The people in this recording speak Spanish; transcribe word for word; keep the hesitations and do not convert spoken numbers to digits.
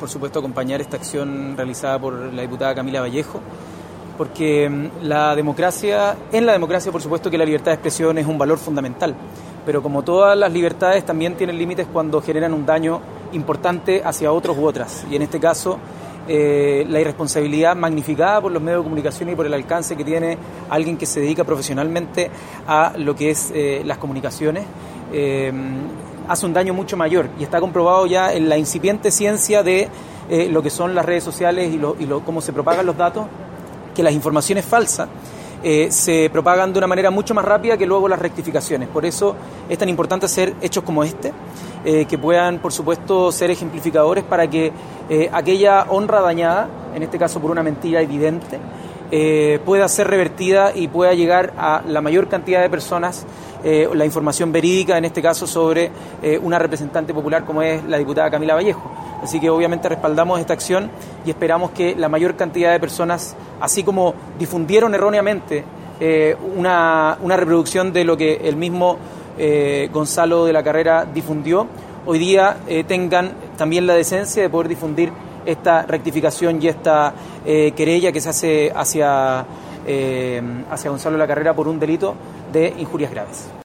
por supuesto, acompañar esta acción realizada por la diputada Camila Vallejo, porque la democracia, en la democracia, por supuesto que la libertad de expresión es un valor fundamental, pero como todas las libertades también tienen límites cuando generan un daño importante hacia otros u otras, y en este caso eh, la irresponsabilidad magnificada por los medios de comunicación y por el alcance que tiene alguien que se dedica profesionalmente a lo que es eh, las comunicaciones, eh, hace un daño mucho mayor, y está comprobado ya en la incipiente ciencia de eh, lo que son las redes sociales y, lo, y lo, cómo se propagan los datos, que las informaciones falsas eh, se propagan de una manera mucho más rápida que luego las rectificaciones. Por eso es tan importante hacer hechos como este, eh, que puedan, por supuesto, ser ejemplificadores para que eh, aquella honra dañada, en este caso por una mentira evidente, eh, pueda ser revertida y pueda llegar a la mayor cantidad de personas eh, la información verídica, en este caso sobre eh, una representante popular como es la diputada Camila Vallejo. Así que obviamente respaldamos esta acción y esperamos que la mayor cantidad de personas, así como difundieron erróneamente eh, una, una reproducción de lo que el mismo eh, Gonzalo de la Carrera difundió, hoy día eh, tengan también la decencia de poder difundir esta rectificación y esta eh, querella que se hace hacia, eh, hacia Gonzalo de la Carrera por un delito de injurias graves.